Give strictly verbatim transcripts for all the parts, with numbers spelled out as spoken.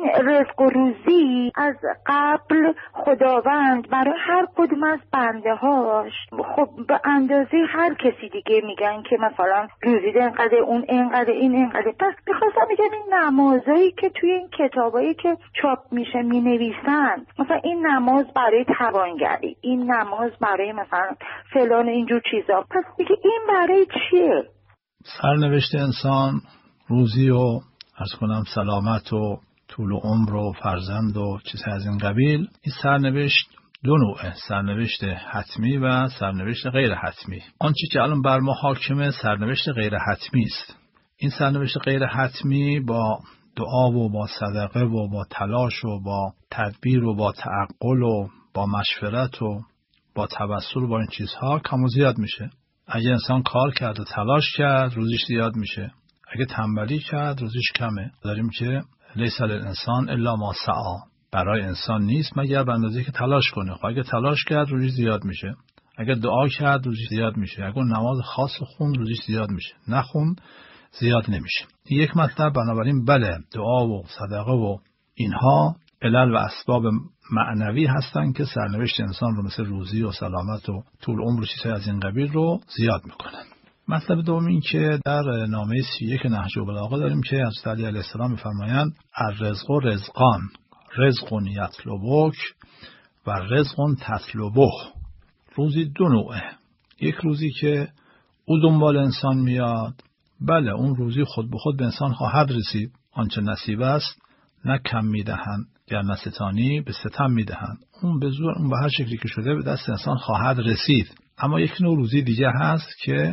رزق و روزی از قبل خداوند برای هر کدوم از بنده هاش خب به اندازه هر کسی دیگه میگن که مثلا روزی اینقدر، اون اینقدر، این اینقدر. پس میخواستم بگم این نمازایی که توی این کتابایی که چاپ میشه مینویسن، مثلا این نماز برای توانگری، این نماز برای مثلا فلان اینجور چیزا، پس دیگه این برای چیه؟ سرنوشت انسان روزی و عرض کنم سلامت و طول عمر و فرزند و چیز از این قبیل، این سرنوشت دو نوعه، سرنوشت حتمی و سرنوشت غیر حتمی. آنچه که الان بر ما حاکمه سرنوشت غیر حتمی است. این سرنوشت غیر حتمی با دعا و با صدقه و با تلاش و با تدبیر و با تعقل و با مشورت و با توسل و با این چیزها کم و زیاد میشه. اگه انسان کار کرد و تلاش کرد روزیش زیاد میشه، اگه تنبلی کرد روزیش کمه. داریم که لیس للانسان الا ما سعی، برای انسان نیست مگر به اندازه‌ای که تلاش کنه. خب اگه تلاش کرد روزیش زیاد میشه، اگه دعا کرد روزیش زیاد میشه، اگه نماز خاص خوند روزیش زیاد میشه، نخوند زیاد نمیشه. یک مطلب. بنابراین بله، دعا و صدقه و اینها علل و اسباب معنوی هستن که سرنوشت انسان رو مثل روزی و سلامت و طول عمر و چیزهای از این قبیل رو زیاد میکنن. مطلب دوم این که در نامه سی و یک نهج البلاغه داریم که حضرت علی علیه السلام میفرمایند الرزق رزقان، رزق یطلبک و رزق تطلبه. روزی دو نوعه. یک روزی که او دنبال انسان میاد، بله اون روزی خود به خود به انسان خواهد رسید. آنچه نصیب است نه کم میدهند، گر نستانی به ستم میدهند. اون به زور، اون به هر شکلی که شده به دست انسان خواهد رسید. اما یک نوع روزی دیگه هست که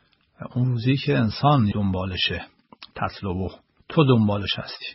اون روزی که انسان دنبالشه، تطلبه، تو دنبالش هستی.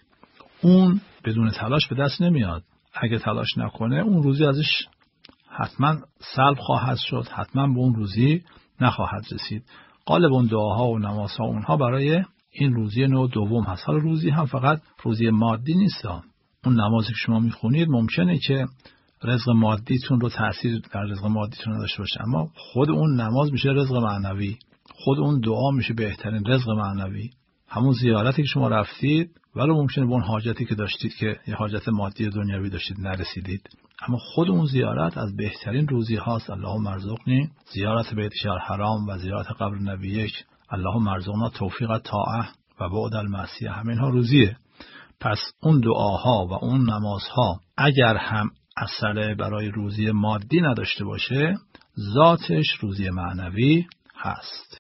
اون بدون تلاش به دست نمیاد. اگه تلاش نکنه اون روزی ازش حتما سلب خواهد شد، حتما به اون روزی نخواهد رسید. غالب اون دعاها و نمازها اونها برای این روزی نوع دوم هست. حالا روزی هم فقط روزی مادی نیست. اون نمازی که شما میخونید ممکنه که رزق مادیتون رو تأثیر در رزق مادیتون داشته باشه، اما خود اون نماز میشه رزق معنوی، خود اون دعا میشه بهترین رزق معنوی. همون زیارتی که شما رفتید ولی ممکنه به اون حاجتی که داشتید که یه حاجت مادی دنیوی داشتید نرسیدید، اما خود اون زیارت از بهترین روزی هاست. اللهم ارزقنی زیارت بیت الحرام و زیارت قبر نبیک، اللهم ارزقنا توفیق طاعه و بعد المعصیه. همین ها روزیه. پس اون دعاها و اون نمازها اگر هم اثر برای روزی مادی نداشته باشه، ذاتش روزی معنوی هست.